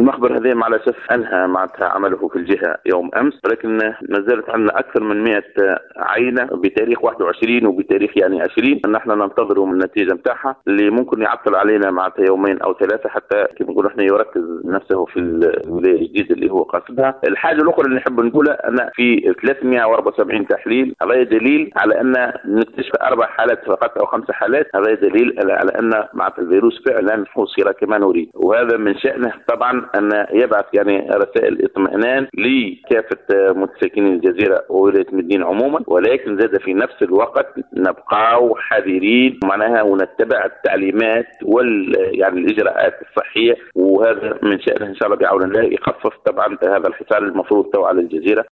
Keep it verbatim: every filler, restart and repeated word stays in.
المخبر هذا مع الأسف أنهى معناتها عمله في الجهة يوم أمس، ولكن ما زالت عندنا أكثر من مئة عينة بتاريخ واحد وعشرين وبتاريخ يعني عشرين نحن ننتظر من النتيجة متاعها اللي ممكن يعطل علينا معناتها يومين أو ثلاثة حتى كما نقول احنا يركز نفسه في الولاية الجديدة اللي هو قاصدها. الحاجة الأخرى اللي نحب نقولها أن في ثلاثمئة وأربعة وسبعين تحليل، هذا دليل على أن نكتشف أربع حالات فقط أو خمس حالات، هذا دليل على أن معناتها الفيروس فعلا حوصل كما نريد، وهذا من شأنه طبعا أن يبعث يعني رسائل اطمئنان لكافة متساكنين الجزيرة وولاية مدين عموما، ولكن زاد في نفس الوقت نبقى حذرين معناها ونتبع التعليمات وال يعني الإجراءات الصحية، وهذا من شأنه إن شاء الله بعون الله يخفف طبعا هذا الحصار المفروض تو على الجزيرة.